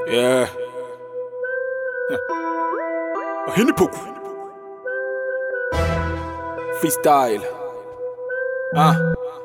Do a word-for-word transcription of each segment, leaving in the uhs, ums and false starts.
Yeah. Hinipoku. Freestyle. Ah.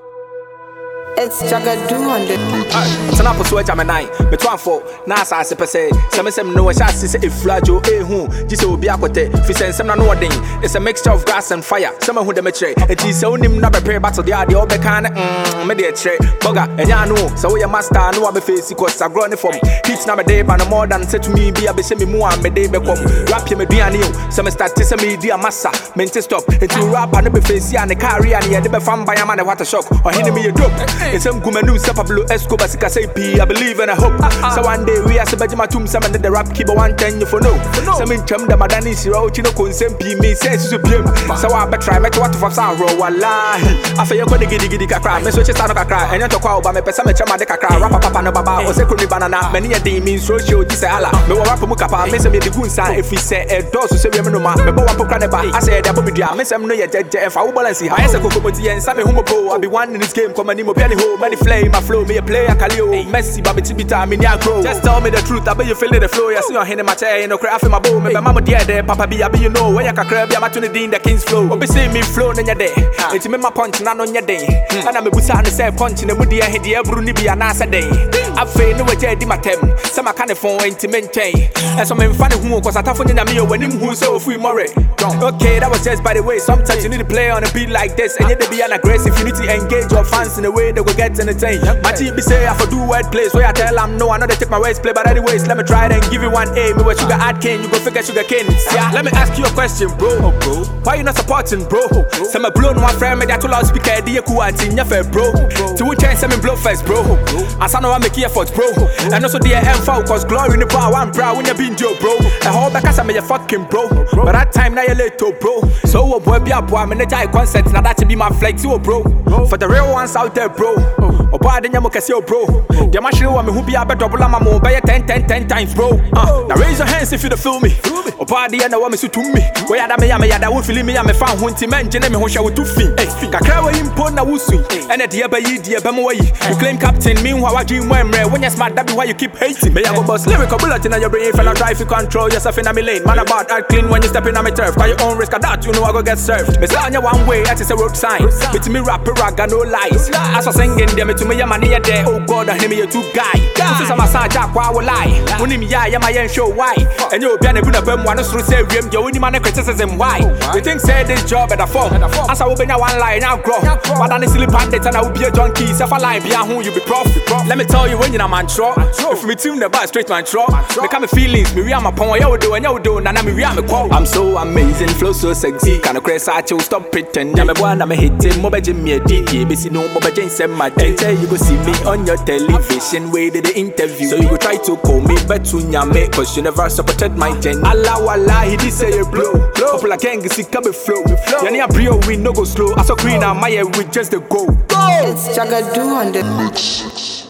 It's Jagadu on the Turn up a switch, I'm a nine. But one for Nasa, I say, some some no chassis, a flajo, a who, just will be aquate, Fissen, some no ding. It's a mixture of grass and fire. Some who the metre, it is only not prepare battle, the idea of the can, mediate, bugger, and ya know, so your master, no other face, because I grown for me. Teach number day, but no more than say to me, be a besemi mua, me day become rap him a dianio, some start to me, dear massa, meant to stop, and to rap and be face and the carry and the never found by a man, what a shock, or hitting me a dope. It's some Gumanu Sapablo Escobar Sika P. I believe and I hope. So one day we are Sabajima Tum Saman the rap keep one ten you for no. Some in Chum the Madani Siro Chino Consem P. Me says to be. So I bet try met what for Saro. Wallahi. I feel you're going to get the cry. Message Stano cry. And you talk about my Pesama Chama de Cacra, Rapa Papa no Baba, or Secretary Banana, many a day means social disala. No rap Mukapa, Miss me the Gunsa if we say a dose to say Remunoma, the Boa Pocanaba. I said, Abu Dia, Miss M. No yet, if I will balance it. I said, Cocotti and Sammy Humopo, I'll be one in this game, come and Many flame, I flow, me a player, Kalio, Messi, Baby Tibita, Minia Grow. Just tell me the truth, I bet you feel the flow. I see your hand in my chair, no craft in my bow. My mama dear there, Papa be, I be you know, where you can crab, I'm to the dean, the king's flow. Be seeing me flow in your day. It's me my punch, not on your day. And I'm a busa and say punch in the moody head, the Bruni be an answer day. I feel no way, Jedi Matem, some I can't phone intimate. And some men funny who, cause I tough on me when him who so free more. Okay, that was just by the way. Sometimes you need to play on a beat like this, and yet to be an aggressive. You need to engage your fans in a way they will get entertained. My team be say I for do word plays, where I tell them no, I know they take my words play, but anyways, let me try it and give you one A. Me with sugar add cane, you go figure sugar cane. Yeah, let me ask you a question, bro. bro. Why you not supporting, bro? Some a blow one friend, me that too loud speaker, the cool and in your fair, bro. To which I send me blow first, bro. As I know I make effort, bro. And also the M foul, cause glory in the power, I'm proud when you're being Joe, bro. I hold back as I'm a fucking bro. But that time now you're late, bro. So what boy be a boy, I'm in the giant concept, now that to be my flex, you bro. For the real ones out there, bro. Oh, boy, then you can see, bro. The machine woman who be a better double, I'm a buy ten, ten, ten times, bro. Uh, now raise your hands if you feel me. Oh, boy, the end of what me to me. Where I may, I won't feel me, I'm a fan, who man, Jenny, who shall do fee. Kakra, him, Pona, Wusu, and at the Abbey, the Abamoy. You claim captain, meanwhile, I dream when when you're smart, that's why you keep hating. May I go boss lyrical bullet in your brain, if I try to control yourself in a lane. Man about I clean when you step in on my turf. By your own risk, of that, you know I go get served. Miss on your one way, that is a road sign. But to me, rapper, I got no lies. As I sing in them, to me, I'm a there. Oh God, I hear me a two guy. Since I'm a son, Jack, why will lie? When him, yeah, I'm a show why. And you'll be a good of one to say, you're only man criticism why. You think say this job at a form. As I will be now one line, now grow. But I'm a silly bandit and I will be a junkie. If I lie, be a who you be prof. Let me tell you when you're a man, tro. If me tune the bar straight man, tro. Become feelings, me, I'm a pong, you do, and you do, and I'm a quote. I'm so amazing, flow so sexy. Can I crash at you? Stop pretending. I'm a one, I'm a hitting, mobile Jimmy, a D J, busy no mobile Jane, send my day. You go see me on your television, way did the interview. So you go try to call me, but to nyame, cause you never supported my gen. Allah, Allah, he did say a blow. People like Kengi, see, come flow. Yani a brio, we no go slow. I saw green, I'm my with just the go. It's Jagadu on the